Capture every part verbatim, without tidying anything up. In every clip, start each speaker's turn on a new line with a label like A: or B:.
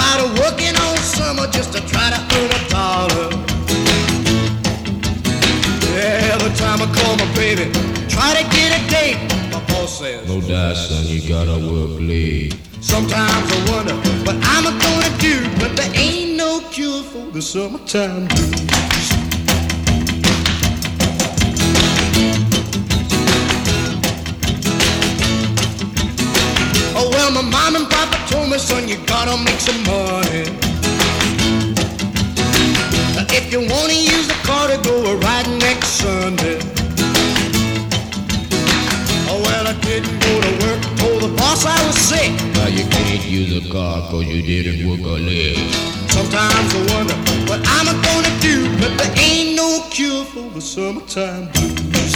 A: tired of working all summer just to try to earn a dollar. Every time I call my baby, try to get a date, my boss says,
B: no doubt, son, you gotta work late.
A: Sometimes I wonder what I'm gonna do, but there ain't no cure for the summertime blues. Oh well, my mom and papa told me, son, you gotta make some money. If you wanna use the car to go a ride next Sunday. Oh well, I didn't go to work, told the boss I was sick.
B: Now you can't use a car cause you didn't work a leg.
A: Sometimes I wonder what I'm gonna do, but there ain't no cure for the summertime blues.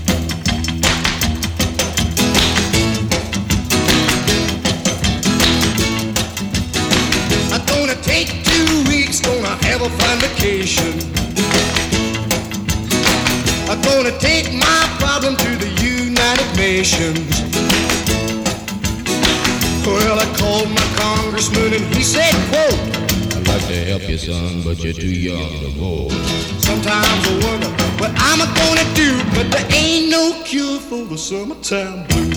A: I'm gonna take two weeks, gonna have a fine vacation. I'm gonna take my problem to the United Nations. Well, I called my congressman and he said, quote,
B: I'd like to help you, son, but you're too young to vote.
A: Sometimes I wonder what I'm gonna do, but there ain't no cure for the summertime blues.